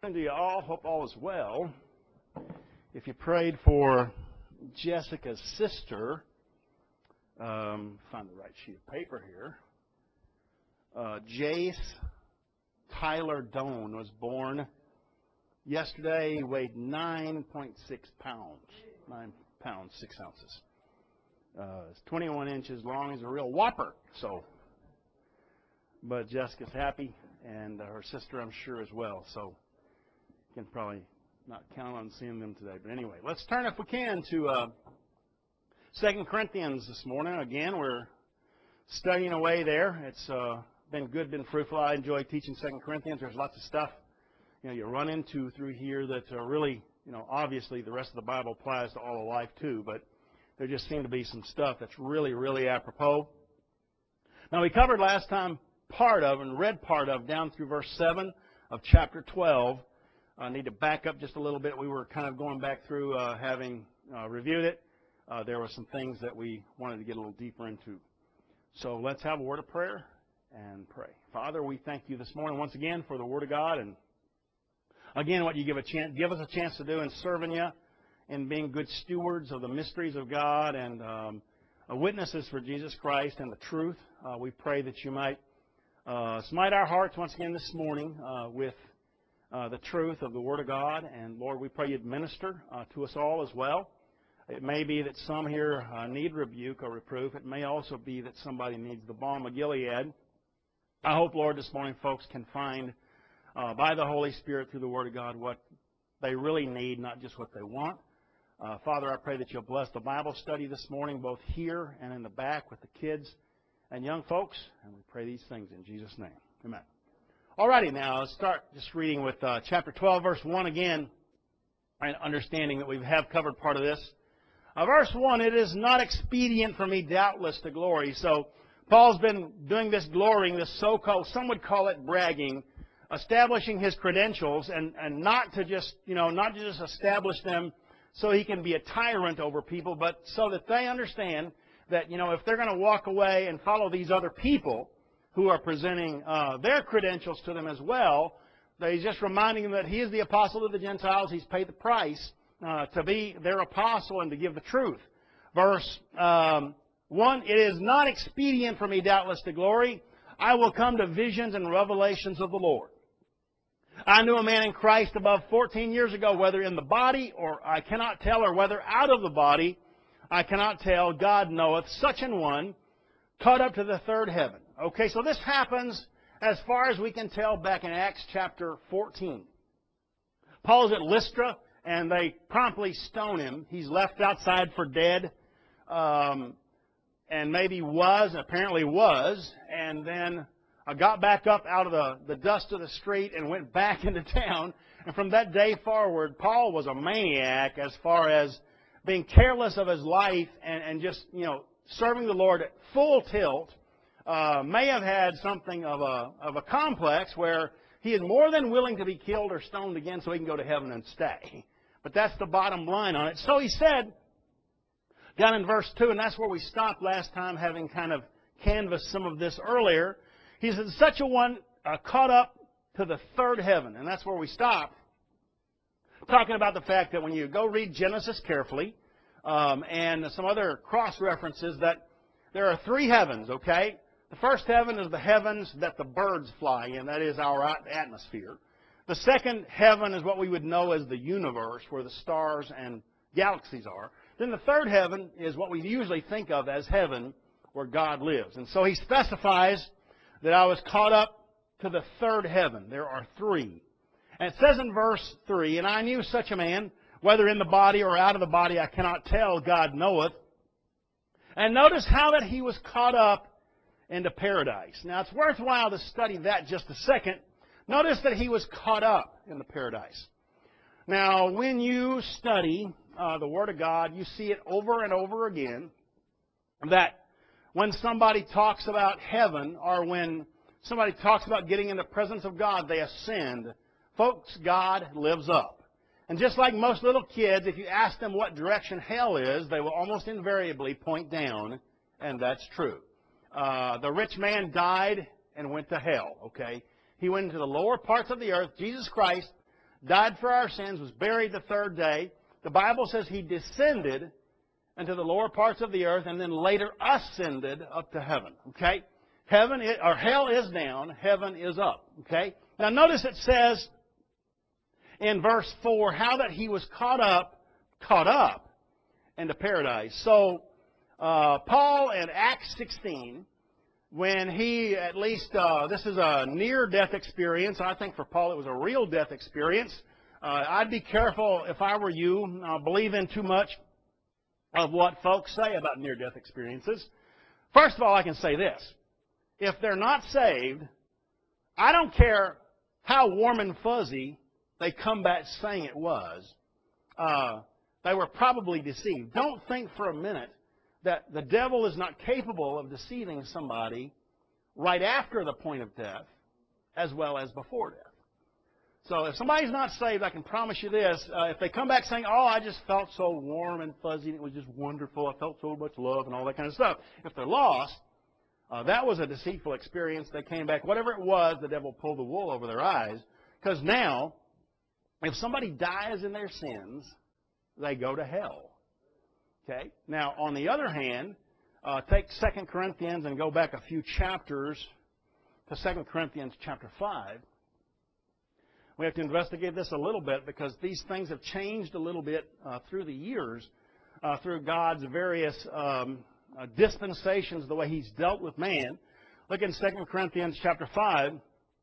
To you all, hope all is well. If you prayed for Jessica's sister, find the right sheet of paper here. Jace Tyler Doan was born yesterday. He weighed 9.6 pounds, 9 pounds 6 ounces. It's 21 inches long. He's a real whopper. But Jessica's happy, and her sister, I'm sure, as well. So can probably not count on seeing them today. But anyway, let's turn, if we can, to 2 Corinthians this morning. Again, we're studying away there. It's been good, been fruitful. I enjoy teaching 2 Corinthians. There's lots of stuff you run into through here that really, obviously the rest of the Bible applies to all of life too. But there just seemed to be some stuff that's really, really apropos. Now, we covered last time part of and read part of down through verse 7 of chapter 12. I need to back up just a little bit. We were kind of going back through having reviewed it. There were some things that we wanted to get a little deeper into. So let's have a word of prayer and pray. Father, we thank you this morning once again for the Word of God. And again, what you give us a chance to do in serving you and being good stewards of the mysteries of God and witnesses for Jesus Christ and the truth. We pray that you might smite our hearts once again this morning with the truth of the Word of God. And Lord, we pray you'd minister to us all as well. It may be that some here need rebuke or reproof. It may also be that somebody needs the balm of Gilead. I hope, Lord, this morning folks can find by the Holy Spirit through the Word of God what they really need, not just what they want. Father, I pray that you'll bless the Bible study this morning, both here and in the back with the kids and young folks. And we pray these things in Jesus' name. Amen. Alrighty, now let's start just reading with chapter 12, verse 1 again, and understanding that we have covered part of this. Verse 1, it is not expedient for me, doubtless, to glory. So Paul's been doing this glorying, this so-called, some would call it bragging, establishing his credentials, and not to just, not to just establish them so he can be a tyrant over people, but so that they understand that, if they're going to walk away and follow these other people who are presenting their credentials to them as well, that he's just reminding them that he is the apostle of the Gentiles. He's paid the price to be their apostle and to give the truth. Verse 1, it is not expedient for me, doubtless, to glory. I will come to visions and revelations of the Lord. I knew a man in Christ above 14 years ago, whether in the body or I cannot tell, or whether out of the body I cannot tell. God knoweth, such an one, caught up to the third heaven. Okay, so this happens, as far as we can tell, back in Acts chapter 14. Paul's at Lystra, and they promptly stone him. He's left outside for dead, and maybe apparently was, and then got back up out of the dust of the street and went back into town. And from that day forward, Paul was a maniac as far as being careless of his life and just, serving the Lord at full tilt. May have had something of a complex where he is more than willing to be killed or stoned again so he can go to heaven and stay. But that's the bottom line on it. So he said, down in verse 2, and that's where we stopped last time, having kind of canvassed some of this earlier. He said, such a one caught up to the third heaven. And that's where we stopped, talking about the fact that when you go read Genesis carefully, and some other cross-references, that there are three heavens, okay? The first heaven is the heavens that the birds fly in. That is our atmosphere. The second heaven is what we would know as the universe, where the stars and galaxies are. Then the third heaven is what we usually think of as heaven, where God lives. And so he specifies that I was caught up to the third heaven. There are three. And it says in verse 3, and I knew such a man, whether in the body or out of the body, I cannot tell, God knoweth. And notice how that he was caught up into paradise. Now, it's worthwhile to study that just a second. Notice that he was caught up in the paradise. Now, when you study the Word of God, you see it over and over again, that when somebody talks about heaven, or when somebody talks about getting in the presence of God, they ascend. Folks, God lives up. And just like most little kids, if you ask them what direction hell is, they will almost invariably point down, and that's true. The rich man died and went to hell, okay? He went into the lower parts of the earth. Jesus Christ died for our sins, was buried the third day. The Bible says He descended into the lower parts of the earth and then later ascended up to heaven. Okay? Hell is down, heaven is up. Okay? Now notice it says in verse 4 how that He was caught up into paradise. So Paul in Acts 16, when he at least, this is a near-death experience. I think for Paul it was a real death experience. I'd be careful if I were you, believe in too much of what folks say about near-death experiences. First of all, I can say this. If they're not saved, I don't care how warm and fuzzy they come back saying it was. They were probably deceived. Don't think for a minute that the devil is not capable of deceiving somebody right after the point of death as well as before death. So if somebody's not saved, I can promise you this. If they come back saying, oh, I just felt so warm and fuzzy and it was just wonderful, I felt so much love and all that kind of stuff. If they're lost, that was a deceitful experience. They came back. Whatever it was, the devil pulled the wool over their eyes. Because now, if somebody dies in their sins, they go to hell. Okay? Now, on the other hand, take 2 Corinthians and go back a few chapters to 2 Corinthians chapter 5. We have to investigate this a little bit because these things have changed a little bit through the years, through God's various dispensations, the way He's dealt with man. Look in 2 Corinthians chapter 5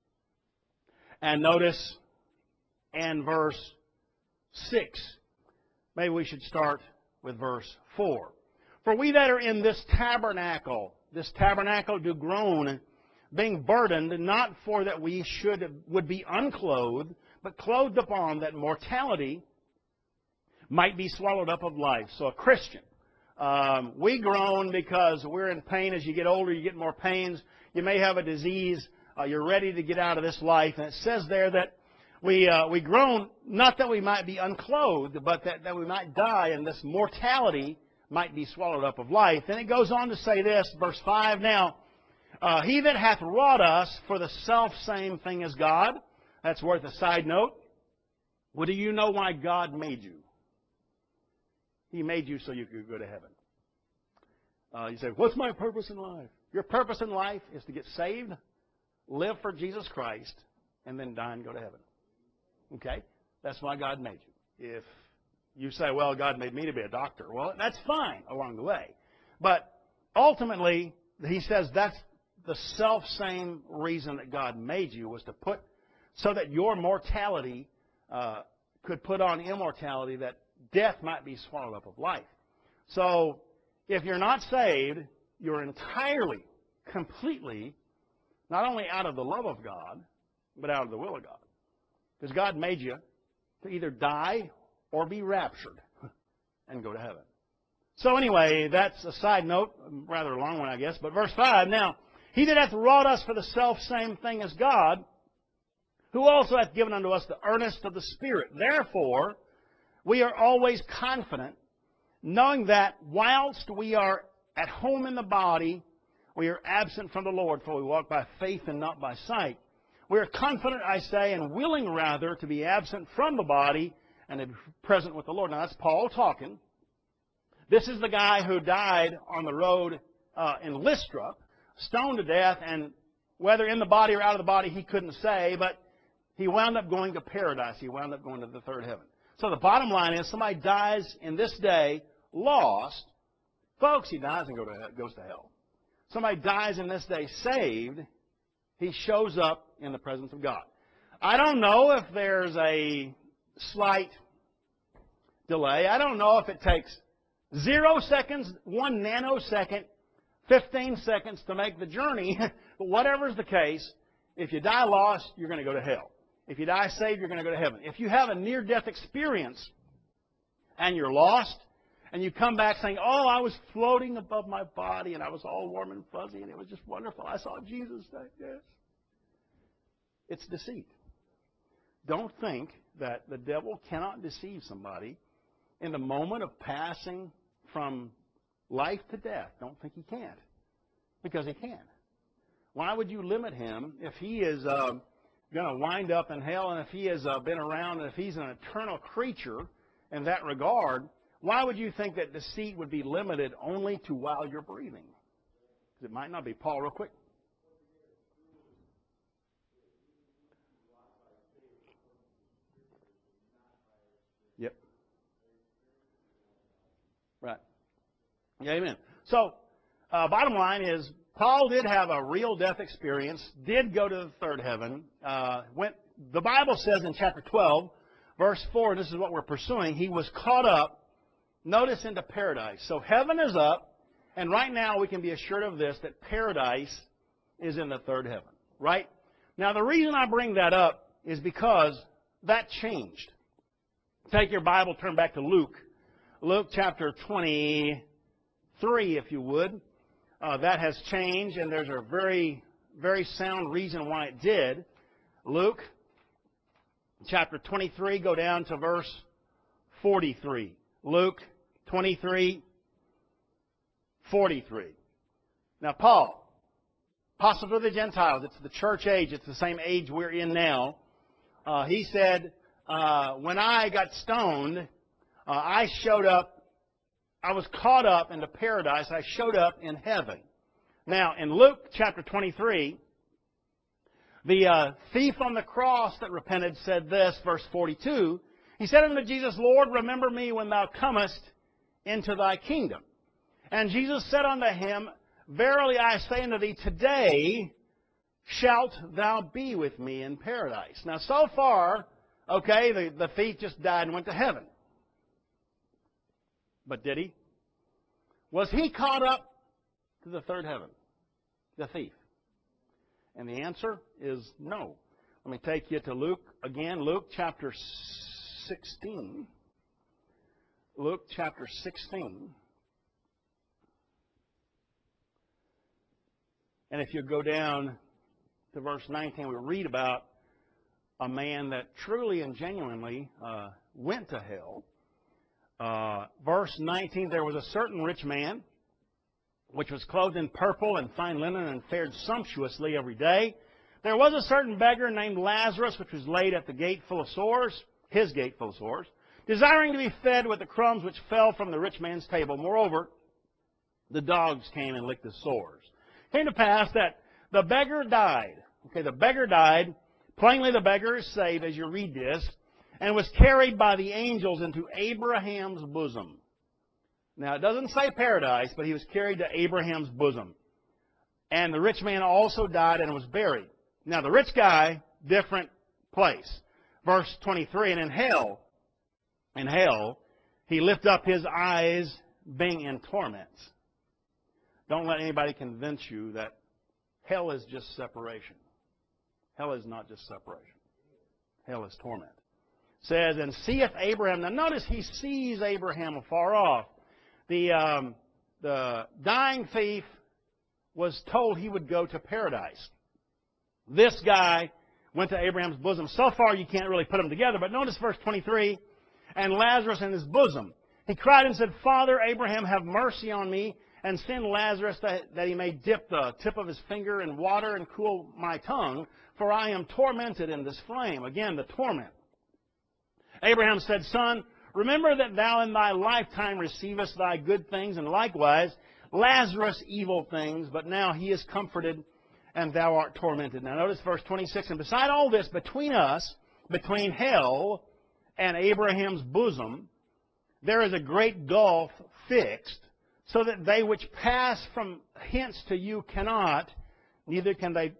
and notice in verse 6. Maybe we should start with verse 4. For we that are in this tabernacle do groan, being burdened, not for that we would be unclothed, but clothed upon, that mortality might be swallowed up of life. So a Christian, we groan because we're in pain. As you get older, you get more pains. You may have a disease. You're ready to get out of this life. And it says there that we groan, not that we might be unclothed, but that we might die, and this mortality might be swallowed up of life. Then it goes on to say this, verse 5, now, He that hath wrought us for the self-same thing as God. That's worth a side note. Well, do you know why God made you? He made you so you could go to heaven. You say, what's my purpose in life? Your purpose in life is to get saved, live for Jesus Christ, and then die and go to heaven. Okay? That's why God made you. If you say, well, God made me to be a doctor, well, that's fine along the way. But ultimately, He says that's the self-same reason that God made you, was to put, so that your mortality could put on immortality, that death might be swallowed up of life. So, if you're not saved, you're entirely, completely, not only out of the love of God, but out of the will of God. Because God made you to either die or be raptured and go to heaven. So anyway, that's a side note, rather a long one, I guess. But verse 5, now, He that hath wrought us for the selfsame thing as God, who also hath given unto us the earnest of the Spirit. Therefore, we are always confident, knowing that whilst we are at home in the body, we are absent from the Lord, for we walk by faith and not by sight. We are confident, I say, and willing rather to be absent from the body and to be present with the Lord. Now, that's Paul talking. This is the guy who died on the road in Lystra, stoned to death, and whether in the body or out of the body, he couldn't say, but he wound up going to paradise. He wound up going to the third heaven. So the bottom line is, somebody dies in this day lost. Folks, he dies and goes to hell. Somebody dies in this day saved. He shows up in the presence of God. I don't know if there's a slight delay. I don't know if it takes 0 seconds, 1 nanosecond, 15 seconds to make the journey. But whatever's the case, if you die lost, you're going to go to hell. If you die saved, you're going to go to heaven. If you have a near-death experience and you're lost, and you come back saying, oh, I was floating above my body, and I was all warm and fuzzy, and it was just wonderful. I saw Jesus like this. It's deceit. Don't think that the devil cannot deceive somebody in the moment of passing from life to death. Don't think he can't. Because he can. Why would you limit him if he is going to wind up in hell, and if he has been around, and if he's an eternal creature in that regard, why would you think that deceit would be limited only to while you're breathing? It might not be. Paul, real quick. Yep. Right. Yeah, amen. So, bottom line is, Paul did have a real death experience, did go to the third heaven. The Bible says in chapter 12, verse 4, and this is what we're pursuing, he was caught up, notice, into paradise. So heaven is up, and right now we can be assured of this, that paradise is in the third heaven. Right? Now, the reason I bring that up is because that changed. Take your Bible, turn back to Luke. Luke chapter 23, if you would. That has changed, and there's a very, very sound reason why it did. Luke chapter 23, go down to verse 43. Luke 23, 43. Now, Paul, apostle to the Gentiles, it's the church age, it's the same age we're in now. He said, when I got stoned, I showed up. I was caught up into paradise. I showed up in heaven. Now, in Luke chapter 23, the thief on the cross that repented said this, verse 42. He said unto Jesus, Lord, remember me when thou comest into thy kingdom. And Jesus said unto him, Verily I say unto thee, today shalt thou be with me in paradise. Now, so far, okay, the thief just died and went to heaven. But did he? Was he caught up to the third heaven? The thief. And the answer is no. Let me take you to Luke again. Luke chapter 16. Luke chapter 16. And if you go down to verse 19, we read about a man that truly and genuinely went to hell. Verse 19, there was a certain rich man, which was clothed in purple and fine linen, and fared sumptuously every day. There was a certain beggar named Lazarus, which was laid at the gate full of sores, his gate full of sores, desiring to be fed with the crumbs which fell from the rich man's table. Moreover, the dogs came and licked his sores. It came to pass that the beggar died. Okay, the beggar died. Plainly, the beggar is saved as you read this, and was carried by the angels into Abraham's bosom. Now, it doesn't say paradise, but he was carried to Abraham's bosom. And the rich man also died and was buried. Now, the rich guy, different place. Verse 23, and in hell, he lifted up his eyes, being in torments. Don't let anybody convince you that hell is just separation. Hell is not just separation. Hell is torment. Says, and seeth Abraham. Now notice he sees Abraham afar off. The dying thief was told he would go to paradise. This guy went to Abraham's bosom. So far you can't really put them together, but notice verse 23, and Lazarus in his bosom. He cried and said, Father Abraham, have mercy on me, and send Lazarus that he may dip the tip of his finger in water and cool my tongue, for I am tormented in this flame. Again, the torment. Abraham said, Son, remember that thou in thy lifetime receivest thy good things, and likewise Lazarus evil things, but now he is comforted, and thou art tormented. Now notice verse 26, and beside all this, between us, between hell and Abraham's bosom, there is a great gulf fixed, so that they which pass from hence to you cannot, neither can they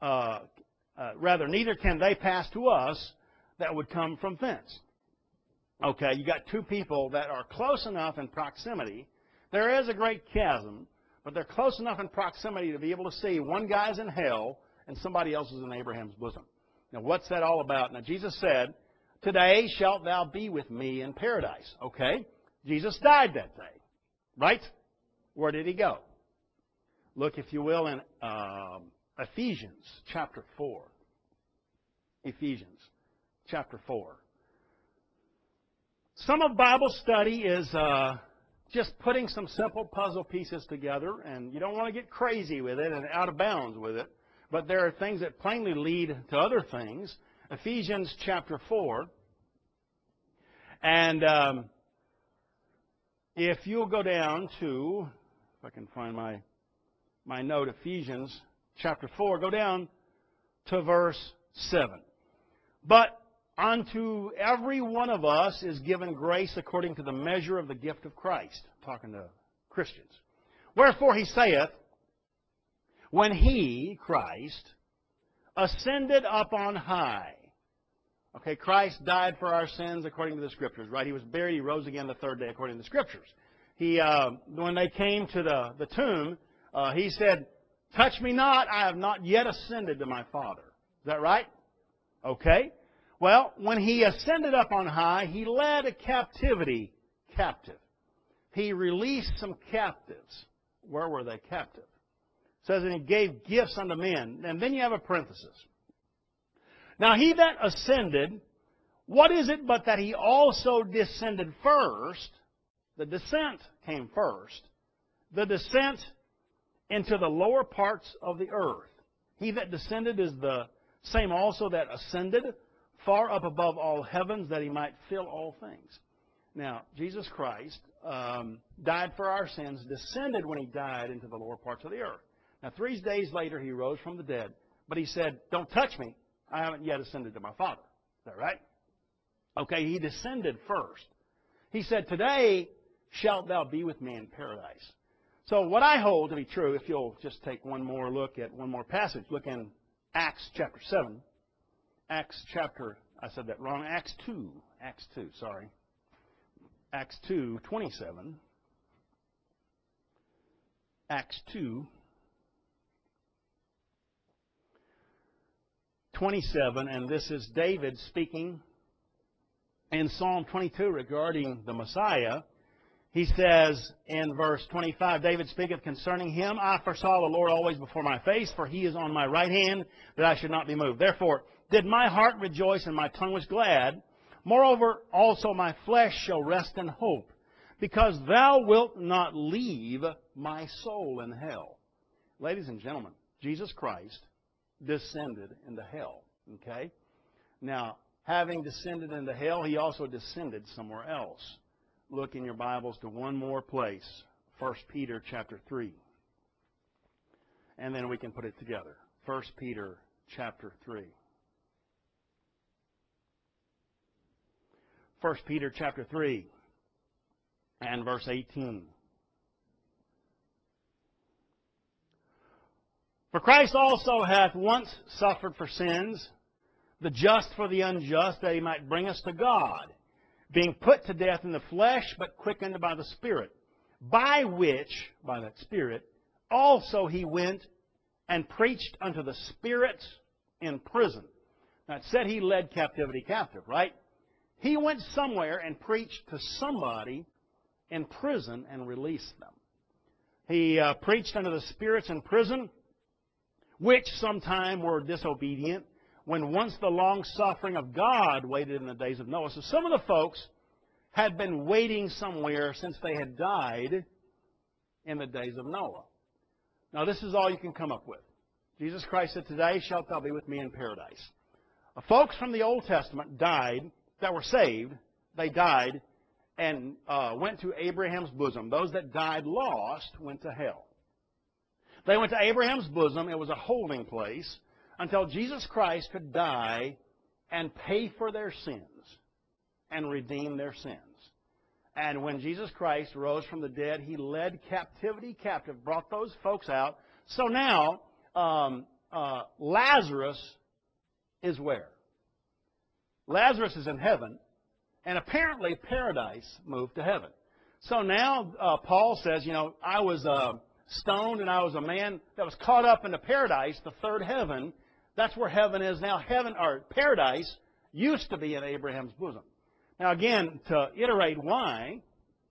pass to us that would come from thence. Okay, you got two people that are close enough in proximity. There is a great chasm, but they're close enough in proximity to be able to see one guy's in hell and somebody else is in Abraham's bosom. Now, what's that all about? Now, Jesus said, today shalt thou be with me in paradise. Okay, Jesus died that day, right? Where did he go? Look, if you will, in Ephesians chapter 4. Ephesians chapter 4. Some of Bible study is just putting some simple puzzle pieces together, and you don't want to get crazy with it and out of bounds with it. but there are things that plainly lead to other things. Ephesians chapter 4. And if you'll go down to, if I can find my note, Ephesians chapter 4, go down to verse 7. But unto every one of us is given grace according to the measure of the gift of Christ. Talking to Christians. Wherefore he saith, when he, Christ, ascended up on high. Okay, Christ died for our sins according to the Scriptures, right? He was buried, he rose again the third day according to the Scriptures. When they came to the tomb, he said, touch me not, I have not yet ascended to my Father. Is that right? Okay. Well, when he ascended up on high, he led a captivity captive. He released some captives. Where were they captive? It says, and he gave gifts unto men. And then you have a parenthesis. Now he that ascended, what is it but that he also descended first? The descent came first. The descent into the lower parts of the earth. He that descended is the same also that ascended far up above all heavens, that he might fill all things. Now, Jesus Christ died for our sins, descended when he died into the lower parts of the earth. Now, 3 days later, he rose from the dead. But he said, don't touch me. I haven't yet ascended to my Father. Is that right? Okay, he descended first. He said, today shalt thou be with me in paradise. So what I hold to be true, if you'll just take one more look at one more passage, look in Acts chapter 7. Acts 2, sorry. Acts 2, 27. Acts 2, 27, and this is David speaking in Psalm 22 regarding the Messiah. He says in verse 25, David speaketh concerning him, I foresaw the Lord always before my face, for he is on my right hand, that I should not be moved. Therefore did my heart rejoice, and my tongue was glad. Moreover, also my flesh shall rest in hope, because thou wilt not leave my soul in hell. Ladies and gentlemen, Jesus Christ descended into hell. Okay? Now, having descended into hell, he also descended somewhere else. Look in your Bibles to one more place, 1 Peter chapter 3. And then we can put it together. 1 Peter chapter 3. 1 Peter chapter 3 and verse 18. For Christ also hath once suffered for sins, the just for the unjust, that he might bring us to God, being put to death in the flesh, but quickened by the Spirit, by which, by that Spirit, also he went and preached unto the spirits in prison. Now it said he led captivity captive, right? He went somewhere and preached to somebody in prison and released them. He preached unto the spirits in prison, which sometime were disobedient, when once the long-suffering of God waited in the days of Noah. So some of the folks had been waiting somewhere since they had died in the days of Noah. Now this is all you can come up with. Jesus Christ said, today shalt thou be with me in paradise. Folks from the Old Testament died, that were saved, they died and went to Abraham's bosom. Those that died lost went to hell. They went to Abraham's bosom. It was a holding place until Jesus Christ could die and pay for their sins and redeem their sins. And when Jesus Christ rose from the dead, he led captivity captive, brought those folks out. So now, Lazarus is where? Lazarus is in heaven, and apparently paradise moved to heaven. So now Paul says, I was stoned and I was a man that was caught up into paradise, the third heaven. That's where heaven is now. Heaven, or paradise, used to be in Abraham's bosom. Now again, to iterate why,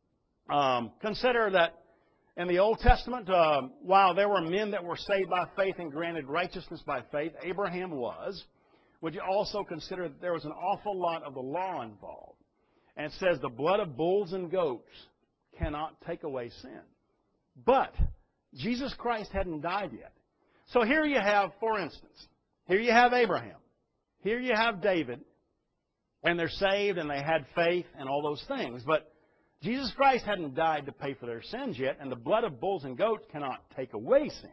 consider that in the Old Testament, while there were men that were saved by faith and granted righteousness by faith, Abraham was. Would you also consider that there was an awful lot of the law involved? And it says the blood of bulls and goats cannot take away sin. But Jesus Christ hadn't died yet. So here you have, for instance, here you have Abraham. Here you have David. And they're saved and they had faith and all those things. But Jesus Christ hadn't died to pay for their sins yet, and the blood of bulls and goats cannot take away sin.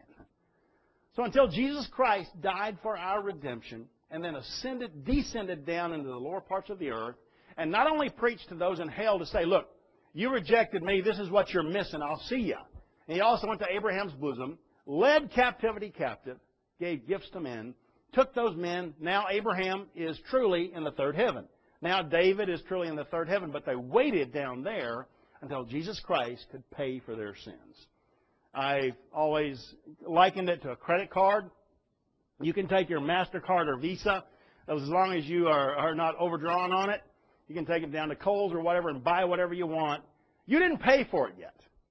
So until Jesus Christ died for our redemption and then descended down into the lower parts of the earth, and not only preached to those in hell to say, look, you rejected me, this is what you're missing, I'll see you. And he also went to Abraham's bosom, led captivity captive, gave gifts to men, took those men. Now Abraham is truly in the third heaven. Now David is truly in the third heaven, but they waited down there until Jesus Christ could pay for their sins. I've always likened it to a credit card. You can take your MasterCard or Visa, as long as you are not overdrawn on it. You can take it down to Kohl's or whatever and buy whatever you want. You didn't pay for it yet.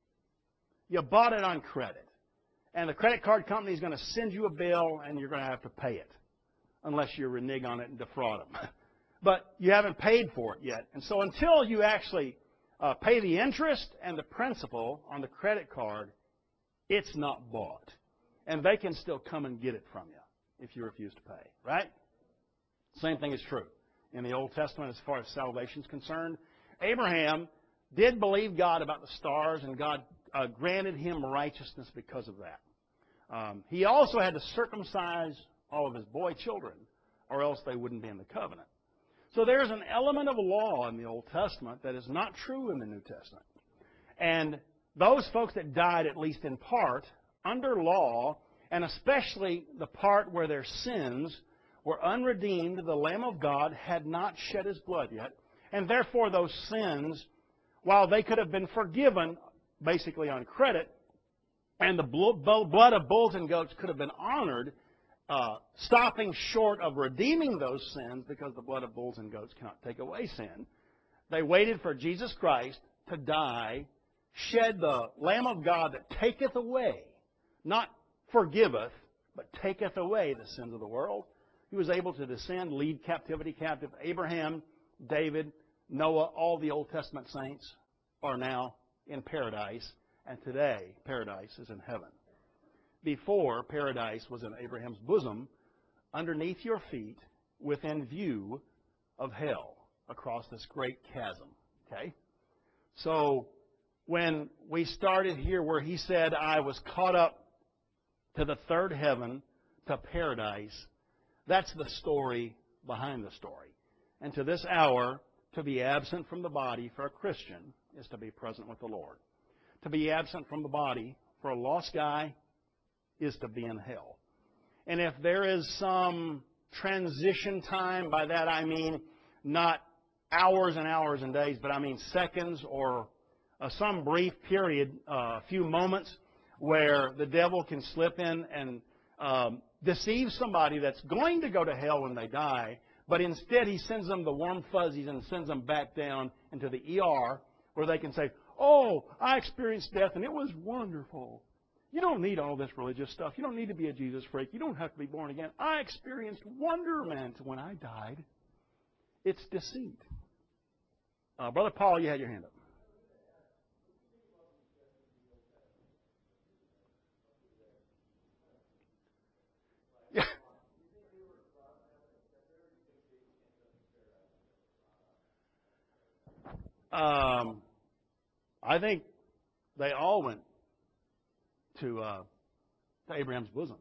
You bought it on credit. And the credit card company is going to send you a bill, and you're going to have to pay it, unless you renege on it and defraud them. But you haven't paid for it yet. And so until you actually pay the interest and the principal on the credit card, it's not bought. And they can still come and get it from you if you refuse to pay, right? Same thing is true in the Old Testament as far as salvation is concerned. Abraham did believe God about the stars, and God granted him righteousness because of that. He also had to circumcise all of his boy children, or else they wouldn't be in the covenant. So there's an element of law in the Old Testament that is not true in the New Testament. And those folks that died, at least in part, under law, and especially the part where their sins were unredeemed, the Lamb of God had not shed his blood yet. And therefore those sins, while they could have been forgiven basically on credit, and the blood of bulls and goats could have been honored, stopping short of redeeming those sins, because the blood of bulls and goats cannot take away sin, they waited for Jesus Christ to die, shed the Lamb of God that taketh away, not forgiveth, but taketh away the sins of the world. He was able to descend, lead captivity captive. Abraham, David, Noah, all the Old Testament saints are now in paradise, and today paradise is in heaven. Before, paradise was in Abraham's bosom, underneath your feet, within view of hell, across this great chasm. Okay? So, when we started here where he said, I was caught up to the third heaven, to paradise, that's the story behind the story. And to this hour, to be absent from the body for a Christian is to be present with the Lord. To be absent from the body for a lost guy is to be in hell. And if there is some transition time, by that I mean not hours and hours and days, but I mean seconds or some brief period, a few moments, where the devil can slip in and deceive somebody that's going to go to hell when they die, but instead he sends them the warm fuzzies and sends them back down into the ER where they can say, oh, I experienced death and it was wonderful. You don't need all this religious stuff. You don't need to be a Jesus freak. You don't have to be born again. I experienced wonderment when I died. It's deceit. Brother Paul, you had your hand up. I think they all went to Abraham's bosom.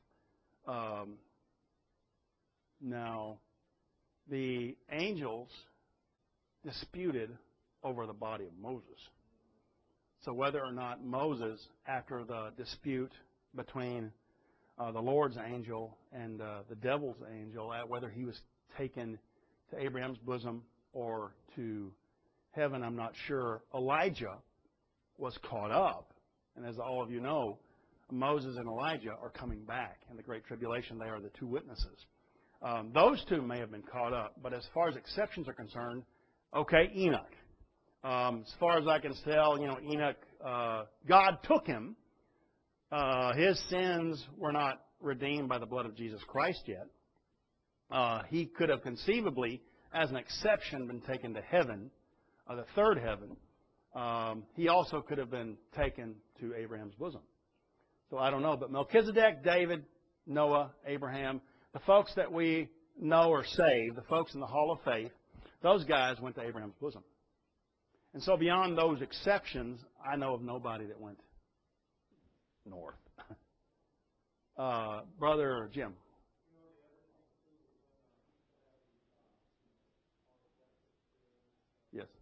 Now, the angels disputed over the body of Moses. So whether or not Moses, after the dispute between the Lord's angel and the devil's angel, whether he was taken to Abraham's bosom or to heaven, I'm not sure. Elijah was caught up. And as all of you know, Moses and Elijah are coming back. In the Great Tribulation, they are the two witnesses. Those two may have been caught up. But as far as exceptions are concerned, okay, Enoch. As far as I can tell, Enoch, God took him. His sins were not redeemed by the blood of Jesus Christ yet. He could have conceivably, as an exception, been taken to heaven, the third heaven. He also could have been taken to Abraham's bosom. So I don't know. But Melchizedek, David, Noah, Abraham, the folks that we know are saved, the folks in the Hall of Faith, those guys went to Abraham's bosom. And so beyond those exceptions, I know of nobody that went north. Brother Jim. Yes.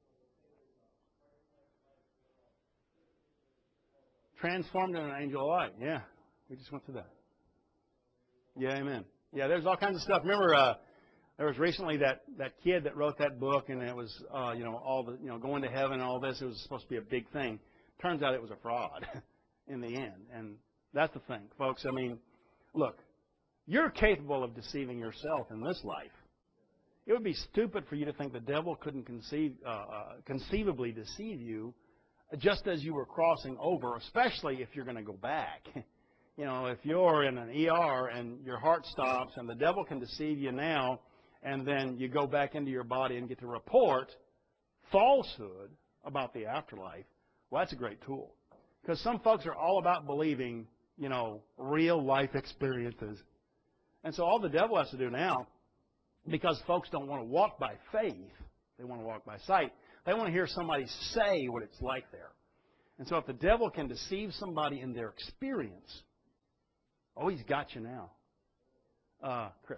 Transformed into an angel of light. Yeah. We just went through that. Yeah, amen. Yeah, there's all kinds of stuff. Remember, there was recently that kid that wrote that book, and it was, all the, going to heaven and all this. It was supposed to be a big thing. Turns out it was a fraud in the end. And that's the thing, folks. I mean, look, you're capable of deceiving yourself in this life. It would be stupid for you to think the devil couldn't conceivably deceive you just as you were crossing over, especially if you're going to go back. If you're in an ER and your heart stops and the devil can deceive you now, and then you go back into your body and get to report falsehood about the afterlife, well, that's a great tool. Because some folks are all about believing, real life experiences. And so all the devil has to do now, because folks don't want to walk by faith, they want to walk by sight. They want to hear somebody say what it's like there. And so if the devil can deceive somebody in their experience, oh, he's got you now. Chris.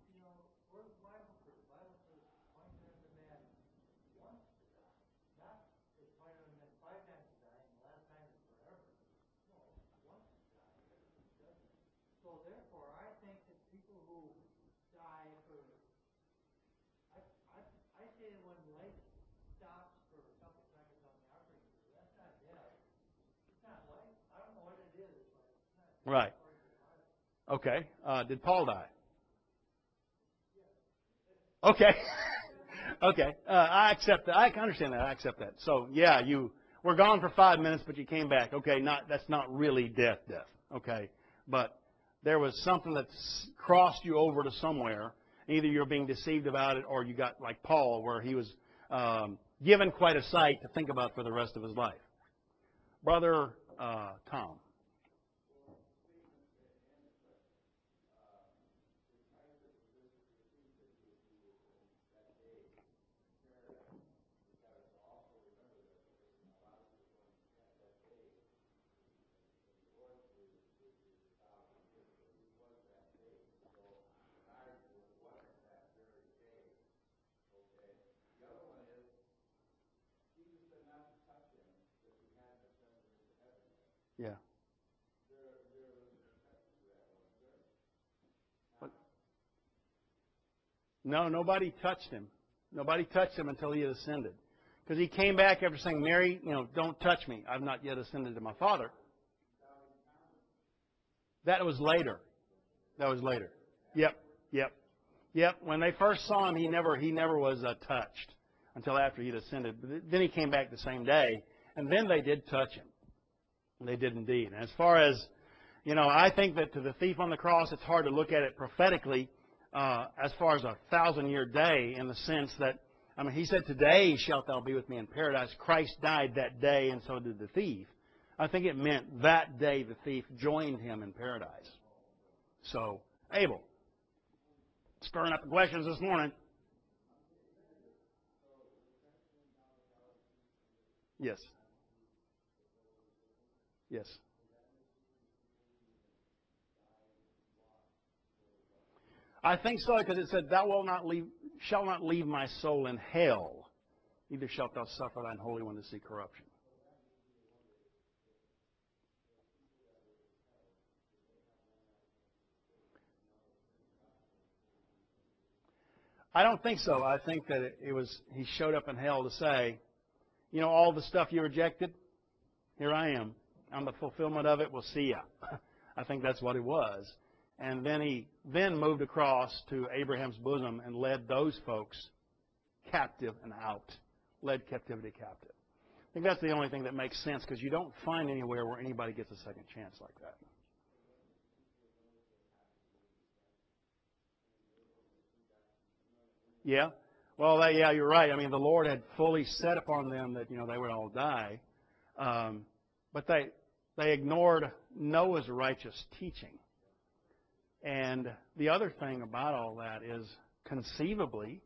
Right. Okay. Did Paul die? Okay. Okay. I accept that. I can understand that. I accept that. So, yeah, you were gone for 5 minutes, but you came back. Okay. That's not really death. Okay. But there was something that crossed you over to somewhere. Either you're being deceived about it, or you got like Paul, where he was given quite a sight to think about for the rest of his life. Brother Tom. Yeah. But, no, nobody touched him. Nobody touched him until he had ascended. Because he came back after saying, Mary, don't touch me. I've not yet ascended to my Father. That was later. Yep. When they first saw him, he never was touched until after he'd ascended. But then he came back the same day, and then they did touch him. They did indeed. And as far as, I think that to the thief on the cross, it's hard to look at it prophetically as far as a 1,000-year day, in the sense that, he said, today shalt thou be with me in paradise. Christ died that day, and so did the thief. I think it meant that day the thief joined him in paradise. So, Abel, stirring up the questions this morning. Yes. Yes. I think so, because it said, thou shalt not leave my soul in hell, neither shalt thou suffer thine Holy One to see corruption. I don't think so. I think that he showed up in hell to say, all the stuff you rejected, here I am. I'm the fulfillment of it. We'll see ya. I think that's what it was. And then he moved across to Abraham's bosom and led those folks captive and out. Led captivity captive. I think that's the only thing that makes sense, because you don't find anywhere where anybody gets a second chance like that. Yeah. Well, you're right. The Lord had fully set upon them that, they would all die. But They ignored Noah's righteous teaching. And the other thing about all that is conceivably,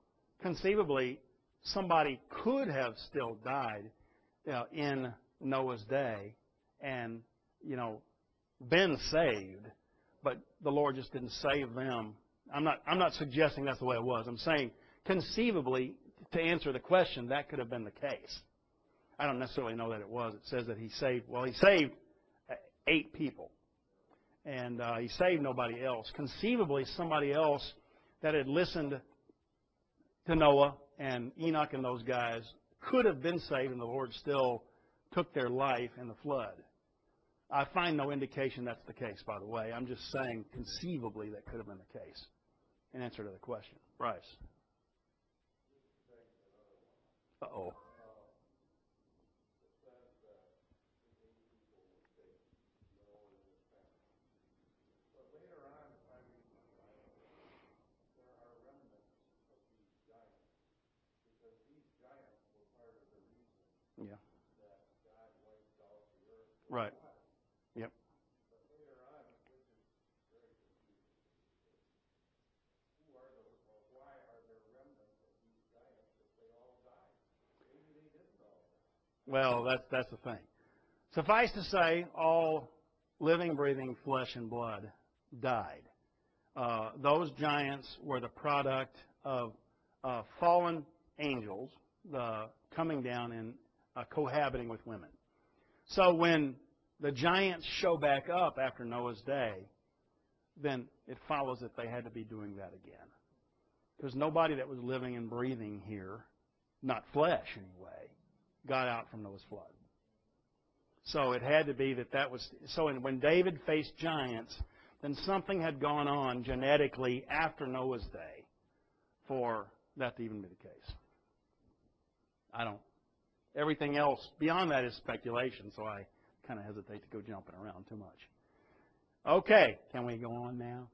somebody could have still died in Noah's day and, been saved, but the Lord just didn't save them. I'm not suggesting that's the way it was. I'm saying conceivably, to answer the question, that could have been the case. I don't necessarily know that it was. It says that he saved 8 people. And he saved nobody else. Conceivably, somebody else that had listened to Noah and Enoch and those guys could have been saved, and the Lord still took their life in the flood. I find no indication that's the case, by the way. I'm just saying conceivably that could have been the case. In answer to the question. Bryce. Uh-oh. Yeah. Right. Yep. Well, that's the thing. Suffice to say, all living, breathing flesh and blood died. Those giants were the product of fallen angels coming down and cohabiting with women. So when the giants show back up after Noah's day, then it follows that they had to be doing that again. Because nobody that was living and breathing here, not flesh anyway, got out from Noah's flood. So it had to be that was... So when David faced giants, then something had gone on genetically after Noah's day for that to even be the case. Everything else beyond that is speculation, so I kind of hesitate to go jumping around too much. Okay, can we go on now?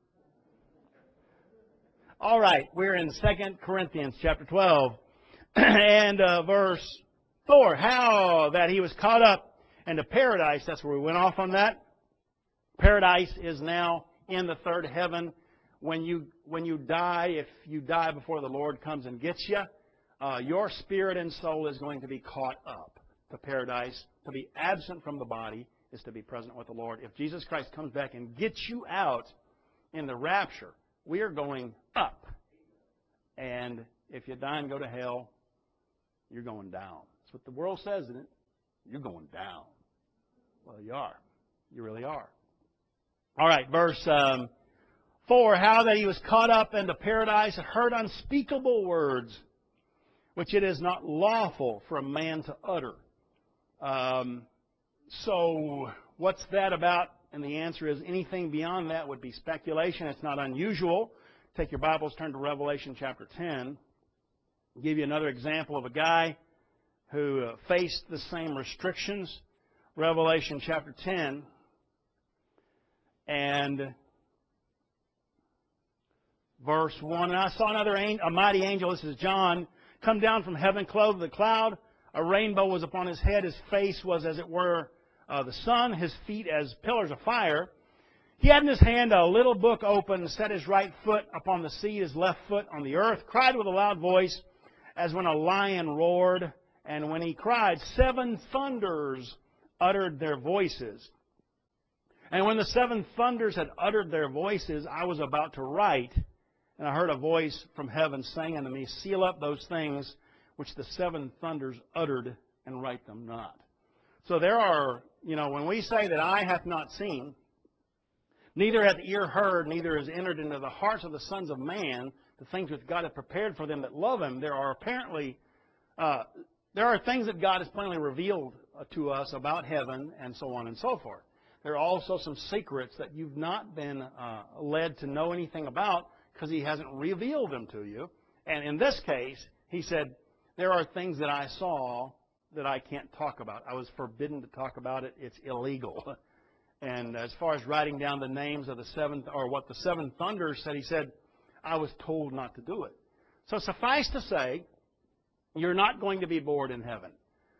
All right, we're in 2 Corinthians chapter 12 and verse 4. How that he was caught up into paradise. That's where we went off on that. Paradise is now in the third heaven. When you die, if you die before the Lord comes and gets you, your spirit and soul is going to be caught up to paradise. To be absent from the body is to be present with the Lord. If Jesus Christ comes back and gets you out in the rapture, we are going up. And if you die and go to hell, you're going down. That's what the world says, isn't it? You're going down. Well, you are. You really are. All right, verse 4. How that he was caught up into paradise and heard unspeakable words, which it is not lawful for a man to utter. So what's that about? And the answer is anything beyond that would be speculation. It's not unusual. Take your Bibles, turn to Revelation chapter 10. I'll give you another example of a guy who faced the same restrictions. Revelation chapter 10 and verse 1. And I saw a mighty angel, this is John, come down from heaven, clothed with a cloud. A rainbow was upon his head. His face was as it were the sun, his feet as pillars of fire. He had in his hand a little book open, set his right foot upon the sea, his left foot on the earth, cried with a loud voice, as when a lion roared. And when he cried, 7 thunders uttered their voices. And when the 7 thunders had uttered their voices, I was about to write, and I heard a voice from heaven saying unto me, seal up those things which the 7 thunders uttered, and write them not. So there are, when we say that eye hath not seen, neither hath ear heard, neither is entered into the hearts of the sons of man the things which God hath prepared for them that love him, there are things that God has plainly revealed to us about heaven and so on and so forth. There are also some secrets that you've not been led to know anything about because he hasn't revealed them to you. And in this case, he said, there are things that I saw that I can't talk about. I was forbidden to talk about it. It's illegal. And as far as writing down the names of the 7, or what the 7 thunders said, he said, I was told not to do it. So suffice to say, you're not going to be bored in heaven.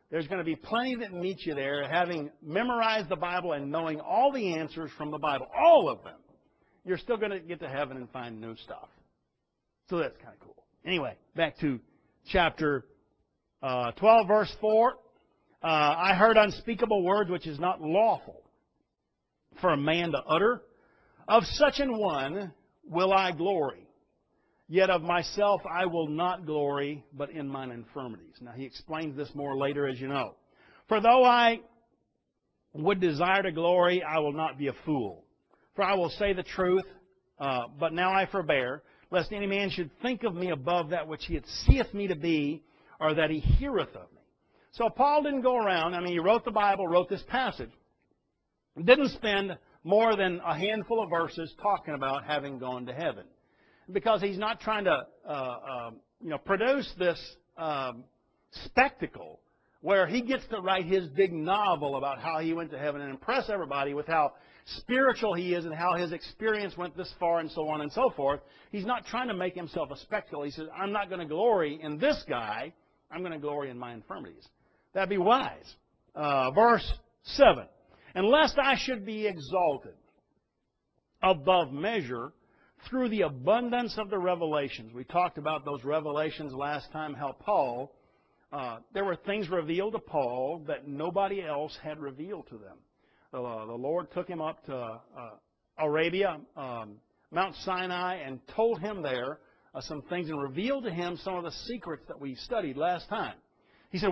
There's going to be plenty that meet you there, having memorized the Bible and knowing all the answers from the Bible, all of them. You're still going to get to heaven and find new stuff. So that's kind of cool. Anyway, back to chapter 12, verse 4. I heard unspeakable words which is not lawful for a man to utter. Of such an one will I glory. Yet of myself I will not glory, but in mine infirmities. Now he explains this more later, as you know. For though I would desire to glory, I will not be a fool. For I will say the truth, but now I forbear, lest any man should think of me above that which he seeth me to be, or that he heareth of me. So Paul didn't go around, he wrote the Bible, wrote this passage. Didn't spend more than a handful of verses talking about having gone to heaven. Because he's not trying to produce this spectacle where he gets to write his big novel about how he went to heaven and impress everybody with how spiritual he is and how his experience went this far and so on and so forth. He's not trying to make himself a spectacle. He says, I'm not going to glory in this guy. I'm going to glory in my infirmities. That'd be wise. Verse 7. Unless I should be exalted above measure through the abundance of the revelations. We talked about those revelations last time, how Paul, there were things revealed to Paul that nobody else had revealed to them. The Lord took him up to Arabia, Mount Sinai, and told him there some things and revealed to him some of the secrets that we studied last time. He said,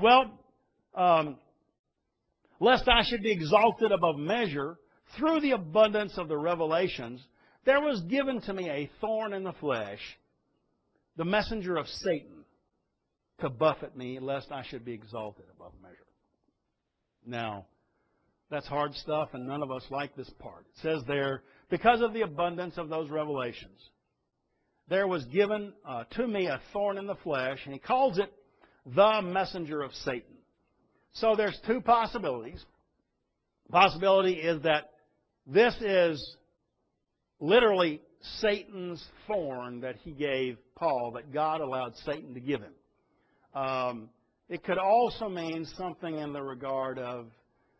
lest I should be exalted above measure through the abundance of the revelations, there was given to me a thorn in the flesh, the messenger of Satan, to buffet me, lest I should be exalted above measure. Now, that's hard stuff, and none of us like this part. It says there, because of the abundance of those revelations, there was given to me a thorn in the flesh, and he calls it the messenger of Satan. So there's two possibilities. Possibility is that this is literally Satan's thorn that he gave Paul, that God allowed Satan to give him. It could also mean something in the regard of,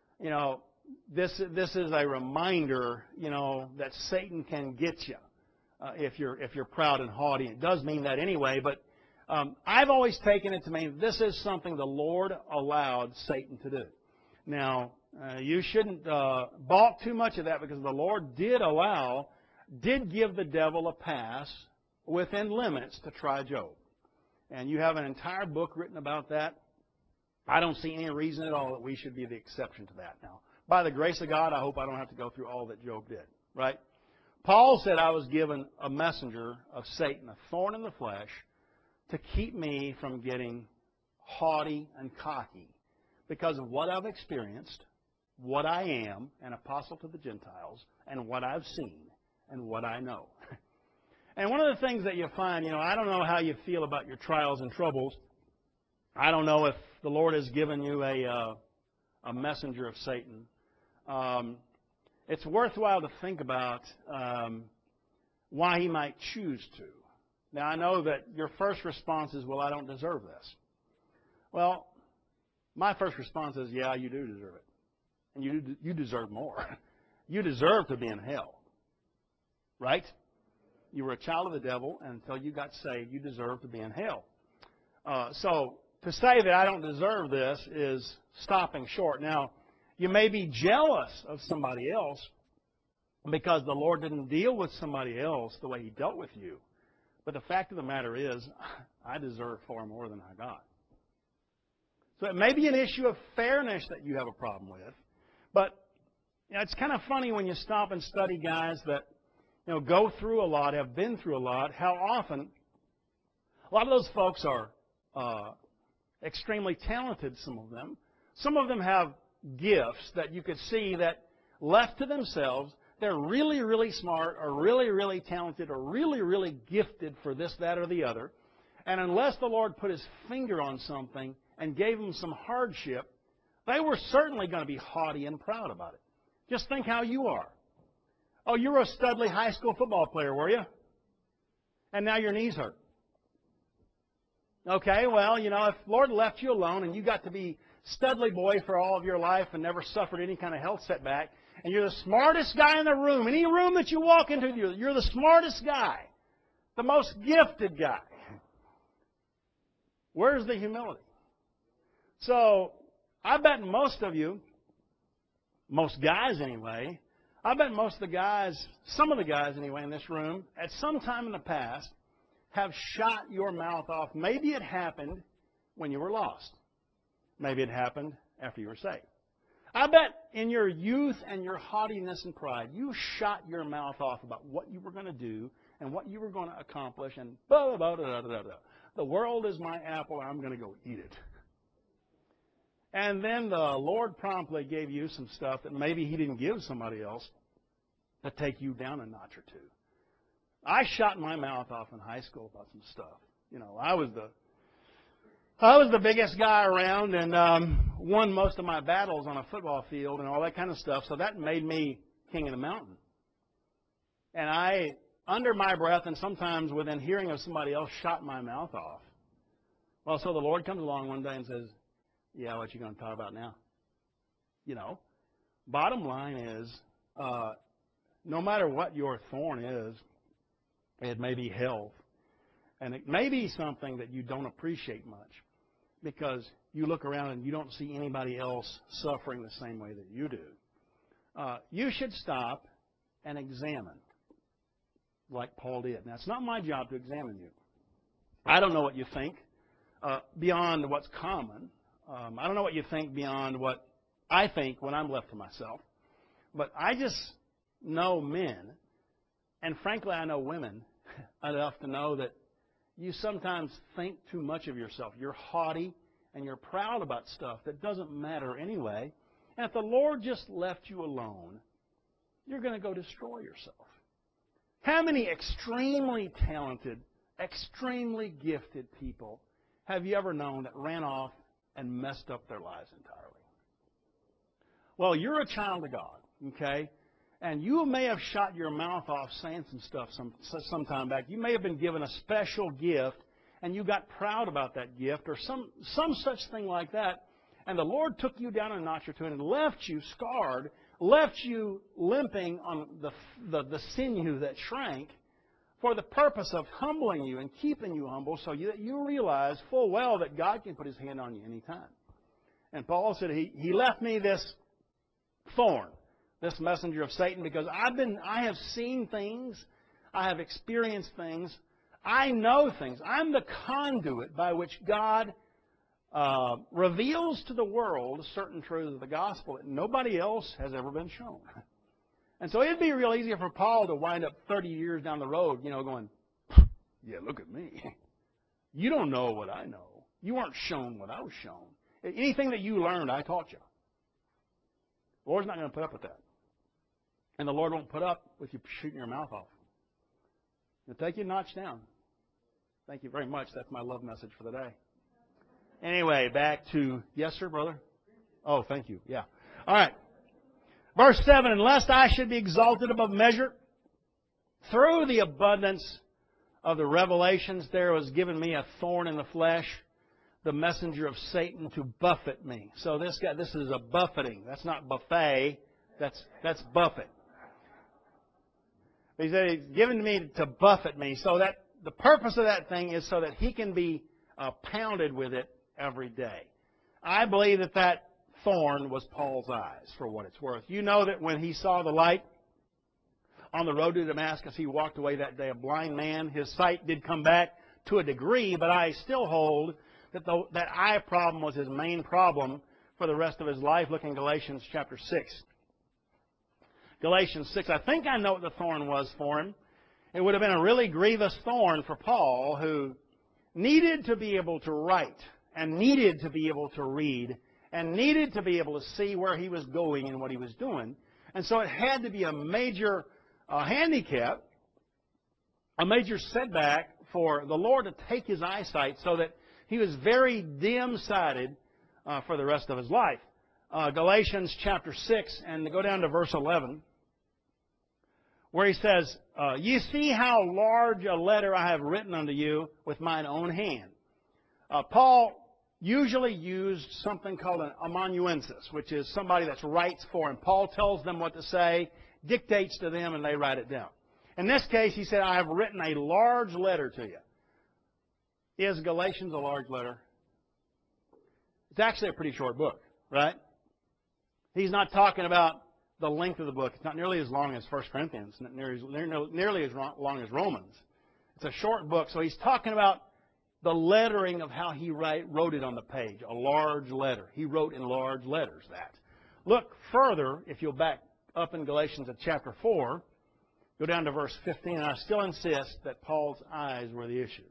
this is a reminder, that Satan can get you if you're proud and haughty. It does mean that anyway, but I've always taken it to mean this is something the Lord allowed Satan to do. Now, you shouldn't balk too much of that, because the Lord did give the devil a pass within limits to try Job. And you have an entire book written about that. I don't see any reason at all that we should be the exception to that. Now, by the grace of God, I hope I don't have to go through all that Job did. Right? Paul said I was given a messenger of Satan, a thorn in the flesh, to keep me from getting haughty and cocky because of what I've experienced, what I am, an apostle to the Gentiles, and what I've seen and what I know. And one of the things that you find, I don't know how you feel about your trials and troubles. I don't know if the Lord has given you a messenger of Satan. It's worthwhile to think about why he might choose to. Now, I know that your first response is, well, I don't deserve this. Well, my first response is, yeah, you do deserve it. And you deserve more. You deserve to be in hell. Right? You were a child of the devil, and until you got saved, you deserve to be in hell. So to say that I don't deserve this is stopping short. Now, you may be jealous of somebody else because the Lord didn't deal with somebody else the way he dealt with you. But the fact of the matter is, I deserve far more than I got. So it may be an issue of fairness that you have a problem with. But it's kind of funny when you stop and study guys that go through a lot, have been through a lot, how often a lot of those folks are extremely talented, some of them. Some of them have gifts that you could see that left to themselves, they're really, really smart or really, really talented or really, really gifted for this, that, or the other. And unless the Lord put his finger on something and gave them some hardship, they were certainly going to be haughty and proud about it. Just think how you are. Oh, you were a Studley high school football player, were you? And now your knees hurt. Okay, well, if the Lord left you alone and you got to be studly boy for all of your life and never suffered any kind of health setback, and you're the smartest guy in the room. Any room that you walk into, you're the smartest guy, the most gifted guy. Where's the humility? So, I bet most of you, most guys anyway, I bet most of the guys, some of the guys anyway in this room, at some time in the past, have shot your mouth off. Maybe it happened when you were lost. Maybe it happened after you were saved. I bet in your youth and your haughtiness and pride, you shot your mouth off about what you were going to do and what you were going to accomplish and blah, blah, blah, blah, blah, blah. The world is my apple, I'm going to go eat it. And then the Lord promptly gave you some stuff that maybe He didn't give somebody else to take you down a notch or two. I shot my mouth off in high school about some stuff. You know, I was the biggest guy around and won most of my battles on a football field and all that kind of stuff. So that made me king of the mountain. And I, under my breath and sometimes within hearing of somebody else, shot my mouth off. Well, so the Lord comes along one day and says, yeah, what you going to talk about now? You know, bottom line is, no matter what your thorn is, it may be health. And it may be something that you don't appreciate much because you look around and you don't see anybody else suffering the same way that you do. You should stop and examine like Paul did. Now, it's not my job to examine you. I don't know what you think beyond what's common. I don't know what you think beyond what I think when I'm left to myself. But I just know men, and frankly I know women, enough to know that you sometimes think too much of yourself. You're haughty and you're proud about stuff that doesn't matter anyway. And if the Lord just left you alone, you're going to go destroy yourself. How many extremely talented, extremely gifted people have you ever known that ran off and messed up their lives entirely? Well, you're a child of God, okay? And you may have shot your mouth off saying some stuff some time back. You may have been given a special gift, and you got proud about that gift, or some such thing like that. And the Lord took you down a notch or two and left you scarred, left you limping on the sinew that shrank, for the purpose of humbling you and keeping you humble, so that you realize full well that God can put His hand on you anytime. And Paul said, He left me this thorn, this messenger of Satan, because I have seen things, I have experienced things, I know things. I'm the conduit by which God reveals to the world certain truths of the gospel that nobody else has ever been shown. And so it'd be real easy for Paul to wind up 30 years down the road, you know, going, yeah, look at me. You don't know what I know. You weren't shown what I was shown. Anything that you learned, I taught you. The Lord's not going to put up with that. And the Lord won't put up with you shooting your mouth off. He'll take you a notch down. Thank you very much. That's my love message for the day. Anyway, back to, yes, sir, brother? Oh, thank you. Yeah. All right. Verse 7, and lest I should be exalted above measure, through the abundance of the revelations there was given me a thorn in the flesh, the messenger of Satan to buffet me. So this is a buffeting. That's not buffet. That's buffet. He said He's given me to buffet me. So that the purpose of that thing is so that he can be pounded with it every day. I believe that thorn was Paul's eyes, for what it's worth. You know that when he saw the light on the road to Damascus, he walked away that day a blind man. His sight did come back to a degree, but I still hold that that eye problem was his main problem for the rest of his life. Look in Galatians chapter 6. Galatians 6, I think I know what the thorn was for him. It would have been a really grievous thorn for Paul, who needed to be able to write and needed to be able to read and needed to be able to see where he was going and what he was doing. And so it had to be a major handicap, a major setback for the Lord to take his eyesight, so that he was very dim-sighted for the rest of his life. Galatians chapter 6, and go down to verse 11, where he says, ye see how large a letter I have written unto you with mine own hand. Paul usually used something called an amanuensis, which is somebody that writes for him. Paul tells them what to say, dictates to them, and they write it down. In this case, he said, I have written a large letter to you. Is Galatians a large letter? It's actually a pretty short book, right? He's not talking about the length of the book. It's not nearly as long as 1 Corinthians, not nearly as long as Romans. It's a short book, so he's talking about the lettering of how he wrote it on the page, a large letter. He wrote in large letters that. Look further, if you'll back up in Galatians at chapter 4, go down to verse 15, and I still insist that Paul's eyes were the issue.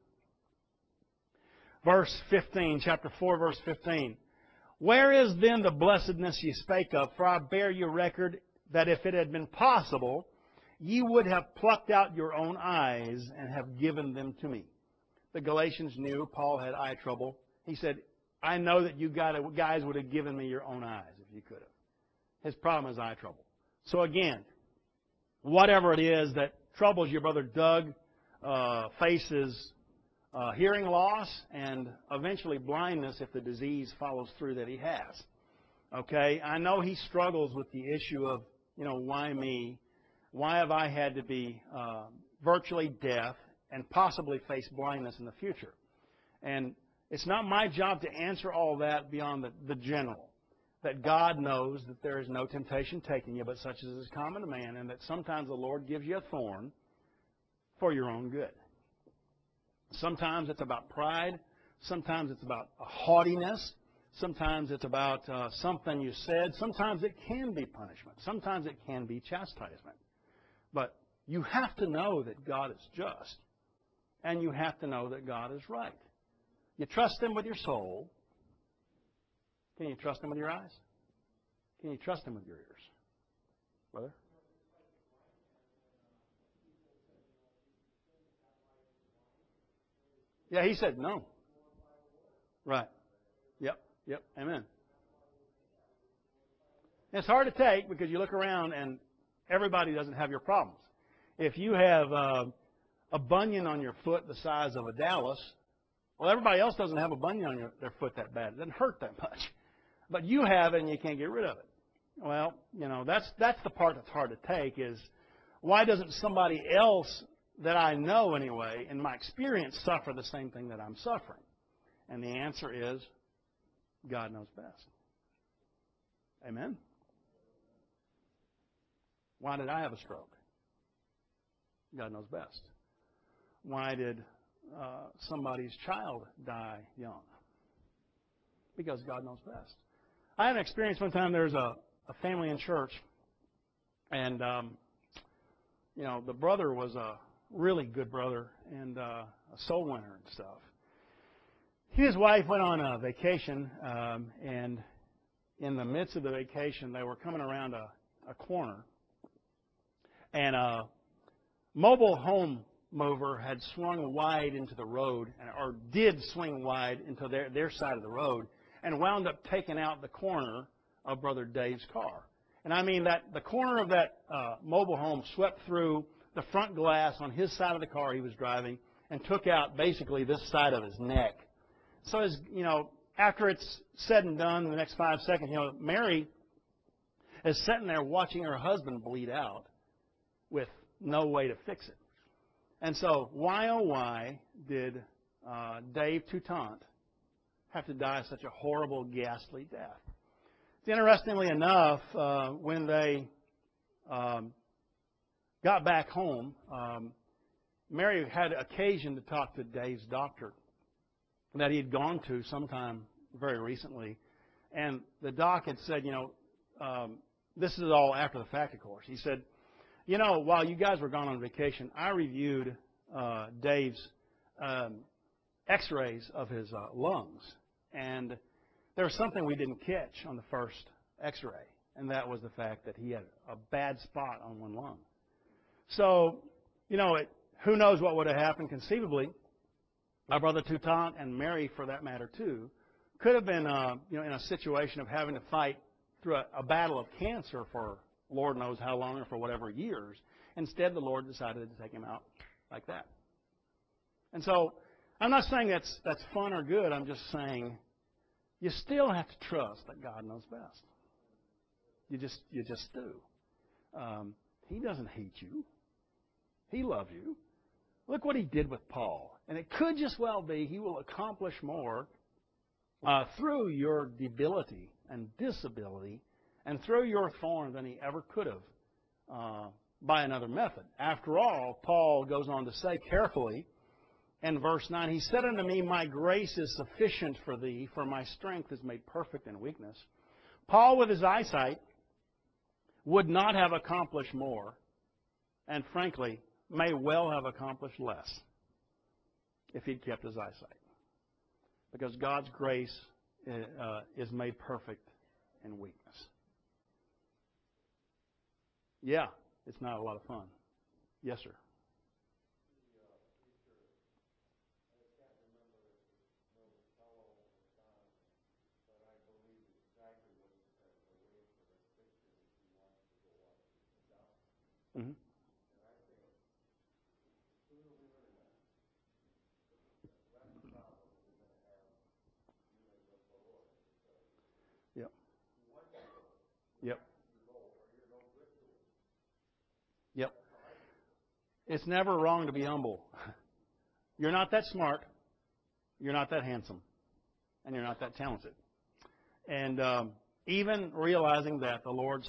Verse 15, chapter 4, verse 15. Where is then the blessedness ye spake of? For I bear you record that if it had been possible, ye would have plucked out your own eyes and have given them to me. The Galatians knew Paul had eye trouble. He said, I know that you guys would have given me your own eyes if you could have. His problem is eye trouble. So again, whatever it is that troubles your brother Doug faces hearing loss and eventually blindness if the disease follows through that he has. Okay? I know he struggles with the issue of, why me? Why have I had to be virtually deaf and possibly face blindness in the future? And it's not my job to answer all that beyond the general. That God knows that there is no temptation taking you, but such as is common to man, and that sometimes the Lord gives you a thorn for your own good. Sometimes it's about pride. Sometimes it's about a haughtiness. Sometimes it's about something you said. Sometimes it can be punishment. Sometimes it can be chastisement. But you have to know that God is just. And you have to know that God is right. You trust Him with your soul. Can you trust Him with your eyes? Can you trust Him with your ears? Brother? Yeah, he said no. Right. Yep. Amen. It's hard to take because you look around and everybody doesn't have your problems. If you have a bunion on your foot the size of a Dallas, well, everybody else doesn't have a bunion on their foot that bad. It doesn't hurt that much. But you have it and you can't get rid of it. Well, that's the part that's hard to take is why doesn't somebody else that I know anyway, in my experience, suffer the same thing that I'm suffering? And the answer is, God knows best. Amen? Why did I have a stroke? God knows best. Why did somebody's child die young? Because God knows best. I had an experience one time. There's a family in church, and the brother was a really good brother and a soul winner and stuff. He and his wife went on a vacation, and in the midst of the vacation, they were coming around a corner, and a mobile home mover had swung wide into the road, or did swing wide into their side of the road, and wound up taking out the corner of Brother Dave's car. And I mean that the corner of that mobile home swept through the front glass on his side of the car he was driving and took out basically this side of his neck. So as after it's said and done in the next 5 seconds, Mary is sitting there watching her husband bleed out with no way to fix it. And so why, oh why, did Dave Toutant have to die such a horrible, ghastly death? Interestingly enough, when they got back home, Mary had occasion to talk to Dave's doctor that he had gone to sometime very recently. And the doc had said, this is all after the fact, of course. He said, while you guys were gone on vacation, I reviewed Dave's x-rays of his lungs. And there was something we didn't catch on the first x-ray, and that was the fact that he had a bad spot on one lung. So, who knows what would have happened conceivably. My brother Toutant and Mary, for that matter, too, could have been, in a situation of having to fight through a battle of cancer for Lord knows how long or for whatever years. Instead, the Lord decided to take him out like that. And so, I'm not saying that's fun or good. I'm just saying you still have to trust that God knows best. You just do. He doesn't hate you. He loves you. Look what He did with Paul. And it could just well be He will accomplish more through your debility and disability and through your thorn than He ever could have by another method. After all, Paul goes on to say carefully in verse 9, He said unto me, My grace is sufficient for thee, for my strength is made perfect in weakness. Paul, with his eyesight, would not have accomplished more, and frankly, may well have accomplished less if he'd kept his eyesight. Because God's grace is made perfect in weakness. Yeah, it's not a lot of fun. Yes, sir. Mm-hmm. Yep. Yep. Yep. It's never wrong to be humble. You're not that smart. You're not that handsome. And you're not that talented. And even realizing that the Lord